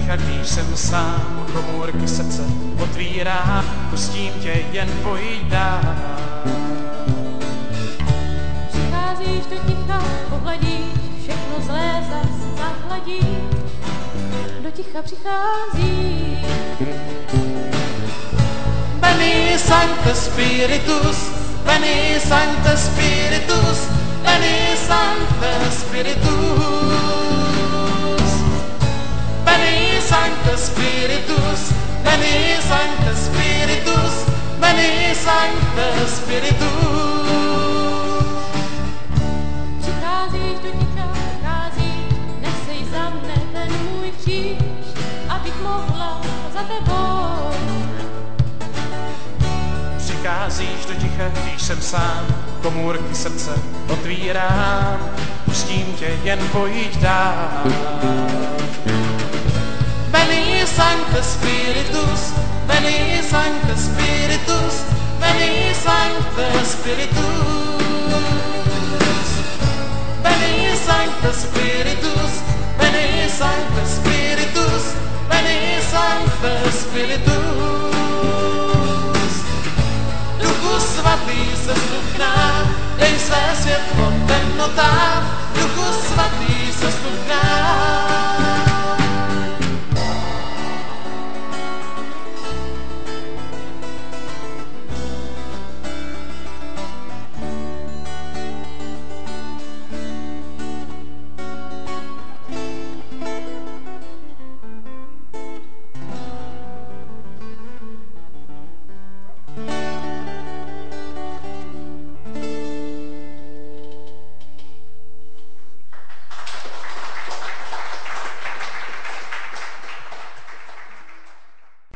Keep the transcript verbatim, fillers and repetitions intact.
ticha, když jsem sám, komůrky srdce otvírám, pustím tě, jen pojď dál. Přicházíš do ticha, pohladíš, všechno zlé zas zahladíš, do ticha přicházíš. Veni Sancte Spiritus, Veni Sancte Spiritus, Veni Sancte Spiritus. Veni Sancte Spiritus, Veni Sancte Spiritus, Veni Sancte Spiritus. Přicházíš do ticha, přicházíš, nesej za mne ten můj kříž, abych mohla za tebou. Přicházíš do ticha, když jsem sám, komůrky srdce otvírám, pustím tě, jen pojď dál. Veni Sancte Spiritus, Veni Sancte Spiritus, Veni Sancte Spiritus. Veni Sancte Spiritus, Veni Sancte Spiritus, Veni Sancte Spiritus. Duchu svatý, sestup k nám, dej své světlo temnotám, Duchu svatý,